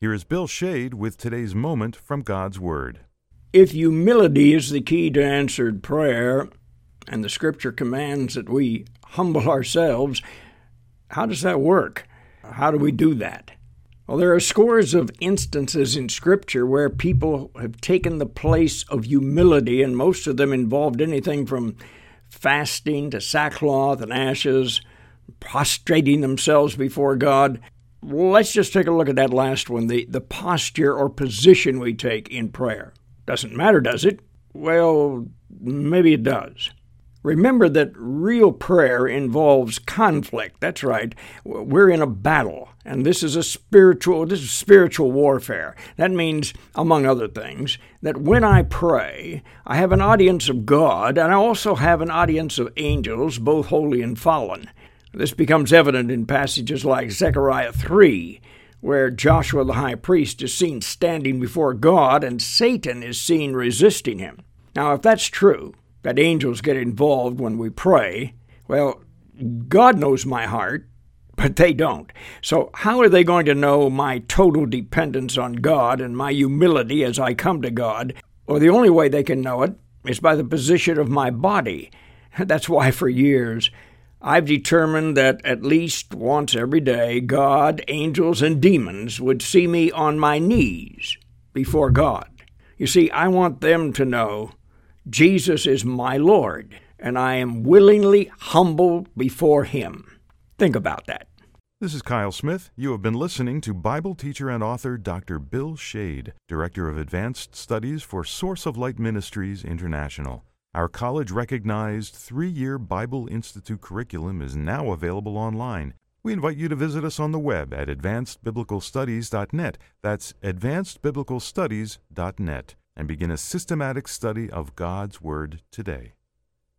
Here is Bill Shade with today's moment from God's Word. If humility is the key to answered prayer, and the Scripture commands that we humble ourselves, how does that work? How do we do that? Well, there are scores of instances in Scripture where people have taken the place of humility, and most of them involved anything from fasting to sackcloth and ashes, prostrating themselves before God. Well, let's just take a look at that last one, the posture or position we take in prayer. Doesn't matter, does it? Well, maybe it does. Remember that real prayer involves conflict. That's right. We're in a battle, and this is spiritual warfare. That means, among other things, that when I pray, I have an audience of God, and I also have an audience of angels, both holy and fallen. This becomes evident in passages like Zechariah 3, where Joshua the high priest is seen standing before God, and Satan is seen resisting him. Now, if that's true, that angels get involved when we pray, well, God knows my heart, but they don't. So how are they going to know my total dependence on God and my humility as I come to God? Well, the only way they can know it is by the position of my body. That's why for years I've determined that at least once every day, God, angels, and demons would see me on my knees before God. You see, I want them to know Jesus is my Lord, and I am willingly humble before Him. Think about that. This is Kyle Smith. You have been listening to Bible teacher and author Dr. Bill Shade, Director of Advanced Studies for Source of Light Ministries International. Our college-recognized 3-year Bible Institute curriculum is now available online. We invite you to visit us on the web at advancedbiblicalstudies.net. That's advancedbiblicalstudies.net. And begin a systematic study of God's Word today.